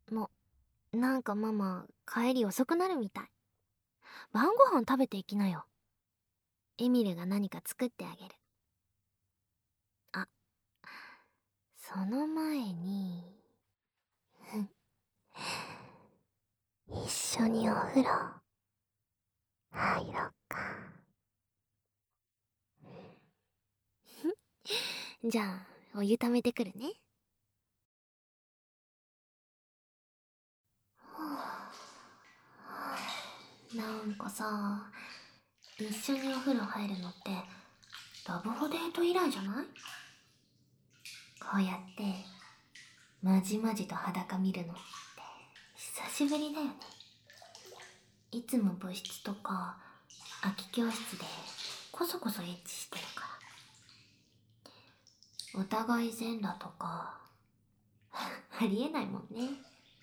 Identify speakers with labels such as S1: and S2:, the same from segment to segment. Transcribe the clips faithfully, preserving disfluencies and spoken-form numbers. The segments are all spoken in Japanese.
S1: もう、なんかママ、帰り遅くなるみたい。晩ご飯食べていきなよ。エミルが何か作ってあげる。あ、その前に、一緒にお風呂、入ろっか。じゃあ、お湯ためてくるね。なんかさ、一緒にお風呂入るのってラブホデート以来じゃない？こうやってまじまじと裸見るのって久しぶりだよね。いつも部室とか空き教室でこそこそエッチしてるから。お互い全裸とかありえないもんね。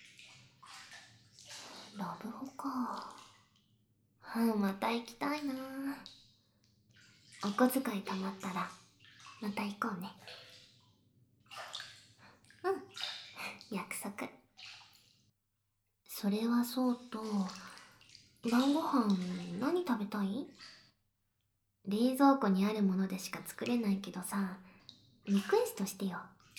S1: ラブホか。うん、また行きたいな。お小遣い貯まったらまた行こうね。うん、約束。それはそうと、晩ご飯何食べたい？冷蔵庫にあるものでしか作れないけどさ、リクエストしてよ。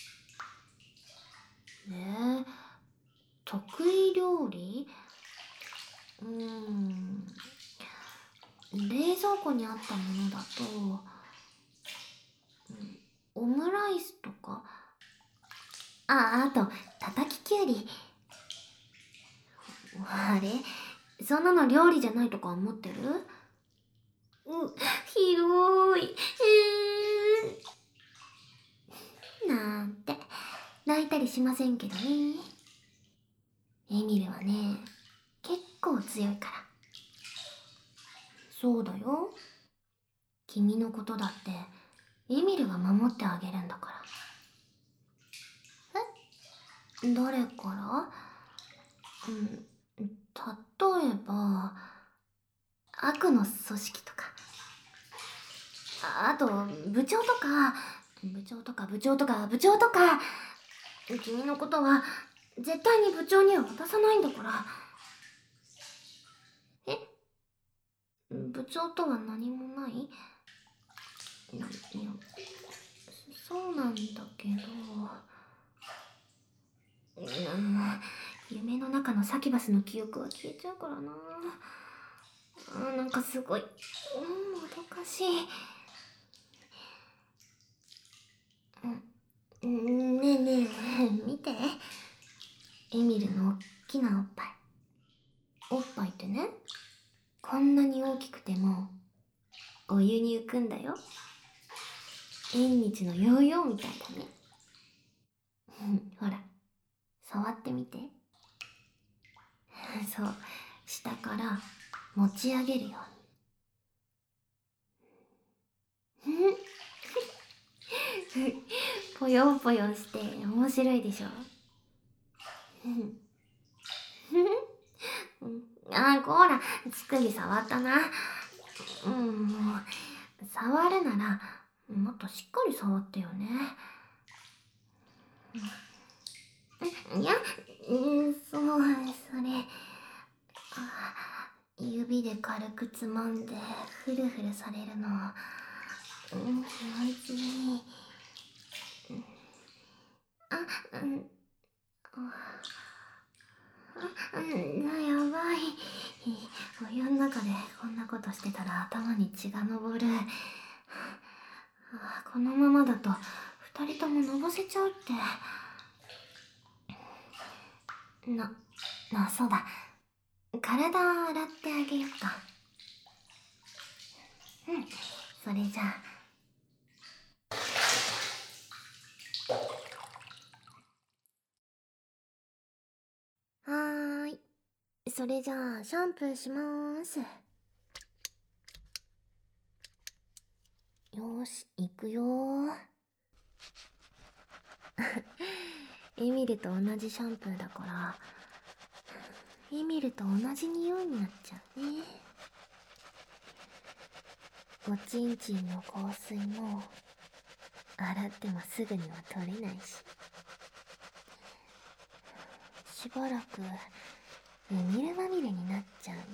S1: ねえ、得意料理？うーん、冷蔵庫にあったものだと、うん、オムライスとか。あ、あと、叩ききゅうり。あれ、そんなの料理じゃないとか思ってる？う、広い。えー、なんて、泣いたりしませんけどね。エミルはね、結構強いから。そうだよ。君のことだって、エミルが守ってあげるんだから。え、誰から？うん、例えば、悪の組織とか。ああと、部長とか、部長とか部長とか部長とか。君のことは、絶対に部長には渡さないんだから。え、部長とは何もない？いや、いや、そうなんだけど。うん、夢の中のサキュバスの記憶は消えちゃうからな。あ、なんかすごい、うん、もどかしい。うん、ねえねえ、見て。エミルのおっきなおっぱい。おっぱいってね、こんなに大きくても、お湯に浮くんだよ。縁日のヨーヨーみたいだね。ほら、触ってみて。そう、下から持ち上げるように。ぽよんぽよんして面白いでしょ。あ、こら、乳首触ったな。うん、もう、触るなら、もっとしっかり触ってよね。いや、うん、そう、それ、あ、指で軽くつまんで、フルフルされるの、うん、気持ちいい。あ、うん、あ、うん、やばい。お湯の中でこんなことしてたら頭に血が上る。あ、このままだと二人とものぼせちゃうって。な、な、そうだ。体洗ってあげよっか。うん、それじゃあ。はーい。それじゃあ、シャンプーしまーす。よーし、行くよー。エミルと同じシャンプーだから、エミルと同じ匂いになっちゃうね。おちんちんの香水も、洗ってもすぐには取れないし。 しばらくエミルまみれになっちゃうね。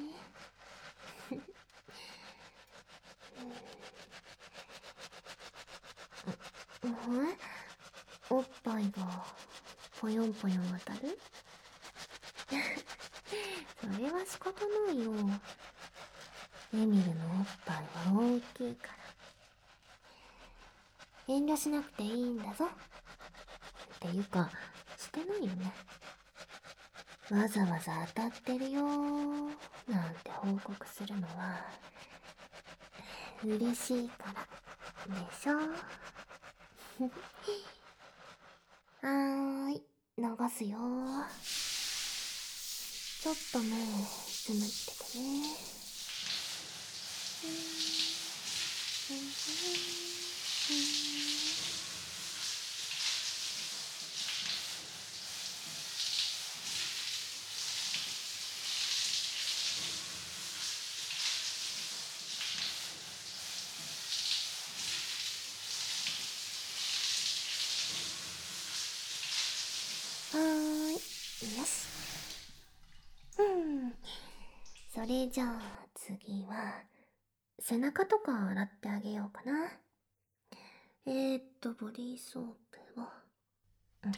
S1: うん、おっぱいがぽよんぽよん当たる？それは仕方ないよ。エミルのおっぱいは大きいから。遠慮しなくていいんだぞ。っていうか、してないよね。わざわざ当たってるよーなんて報告するのは嬉しいからでしょ。はーい、流すよ。ちょっと目つむっててね。はーい、よし。うん。それじゃあ次は背中とか洗ってあげようかな。えーっと、ボディーソープを。うん。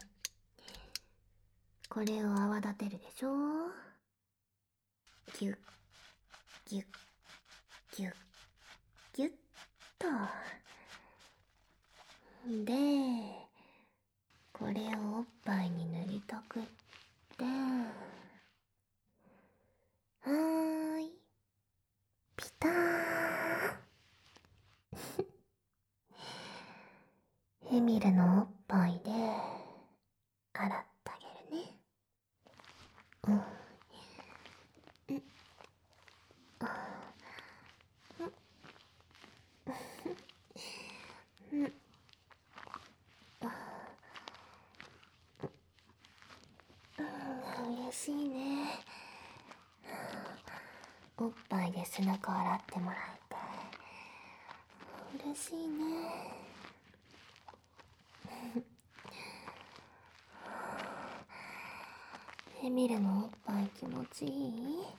S1: これを泡立てるでしょ。ギュッ、ギュッ、ギュッ、ギュッと。で、これをおっぱいに塗りたくって。はーい。ピターン。エミルのおっぱいで洗ってあげるね。うん。うん。うん。嬉しいね。おっぱいで背中洗ってもらえて嬉しいね。エミルのおっぱい気持ちいい？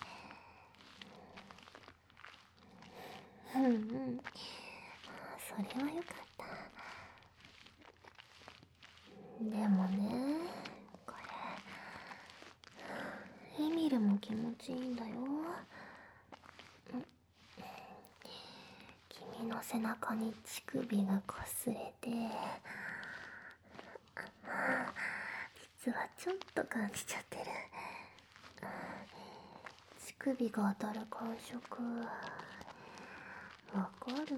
S1: うんうん、それはよかった。でもね、これエミルも気持ちいいんだよ。君の背中に乳首がこすれて、実はちょっと感じちゃってる。乳首が当たる感触わかる？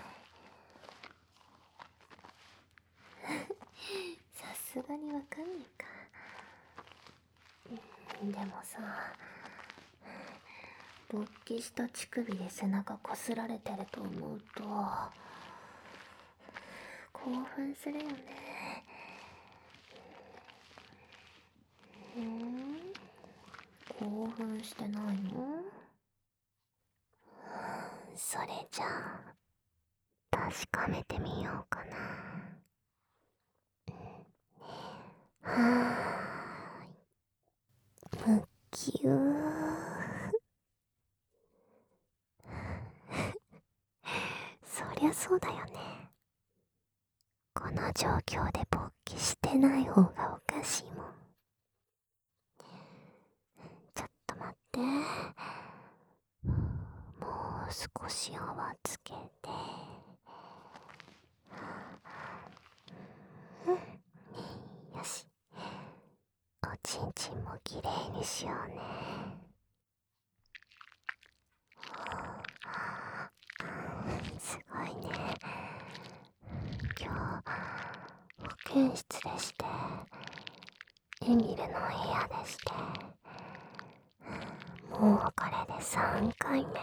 S1: さすがにわかんないか。でもさ、勃起した乳首で背中こすられてると思うと興奮するよね。うん？興奮してないの？それじゃあ確かめてみようかな。はーい、むきゅー。そりゃそうだよね。この状況で勃起してない方がおかしいもん。ちょっと待って。もう少し泡つけて。うん、よし。おちんちんもきれいにしようね。すごいね。今日保健室でして、エミルの部屋でして、もうこれでさんかいめ。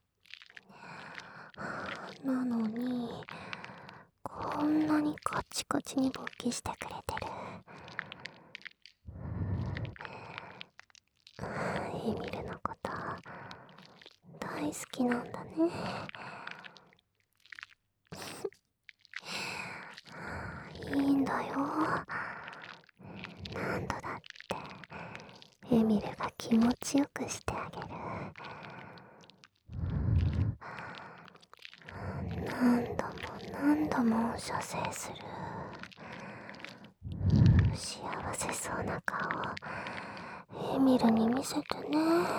S1: なのにこんなにカチカチに勃起してくれてる。エミルのこと大好きなんだね。いいんだよ。何度だってエミルが気持ちよくしてあげる。何度も何度も射精する。幸せそうな顔をエミルに見せてね。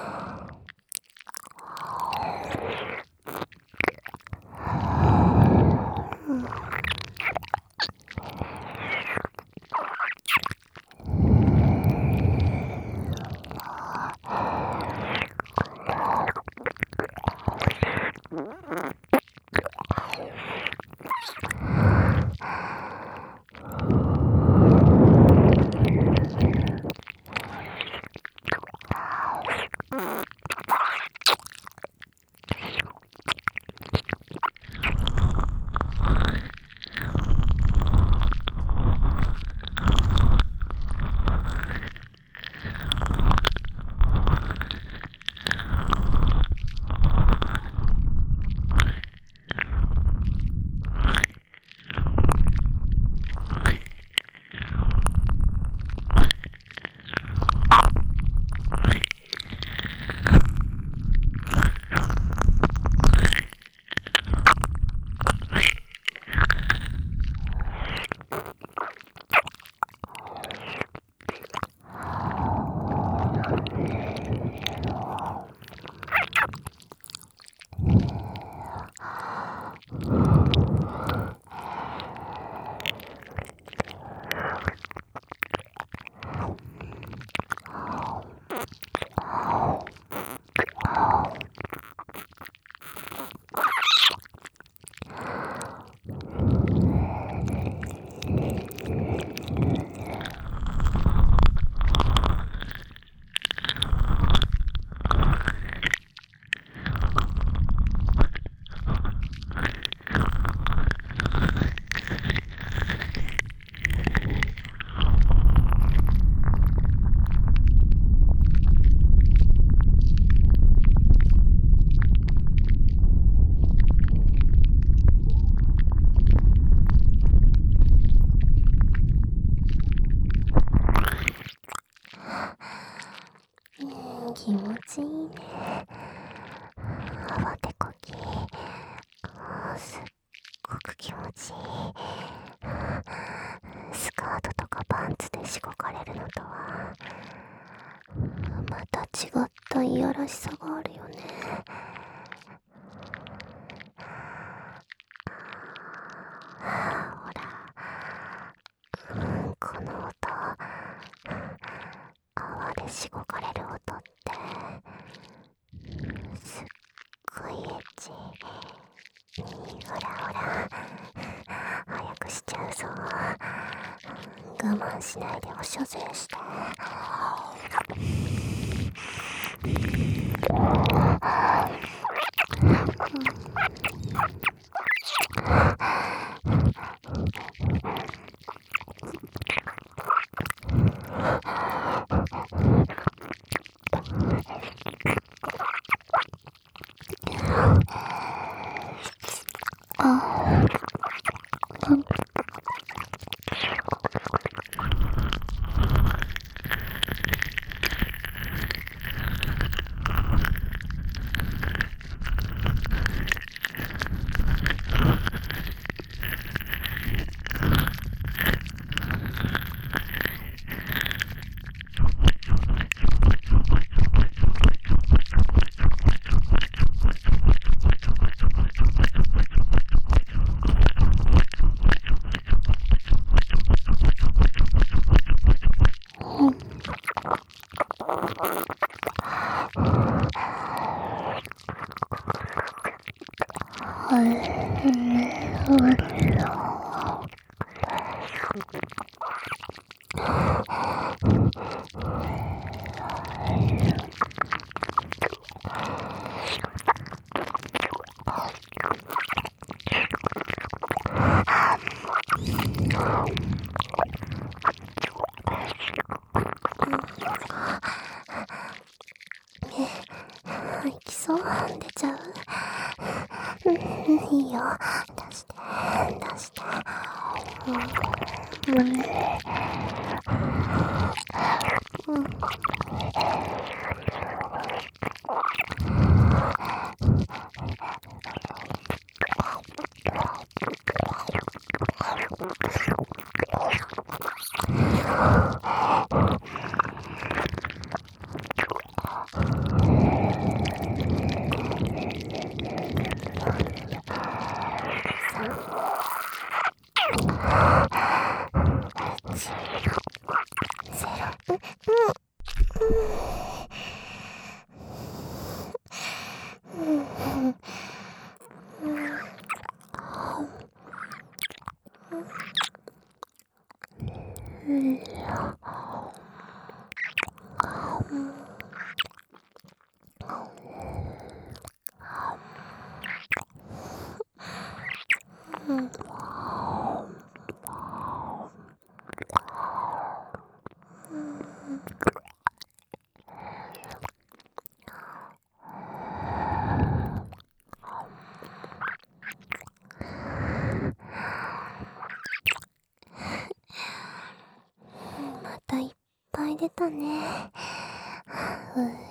S1: 気持ちいいね。慌てこき。すっごく気持ちいい。スカートとかパンツでしごかれるのとはまた違ったいやらしさがあるよね。ほら、うん、この音、泡でしごかれる音ってすっごいエッチ。ほらほら、早くしちゃうぞ。我慢しないでお射精して。息そう出ちゃう。うん、いいよ、出して出して。うん、うんし。ゼロ。うんうんうんまたいっぱい出たね。う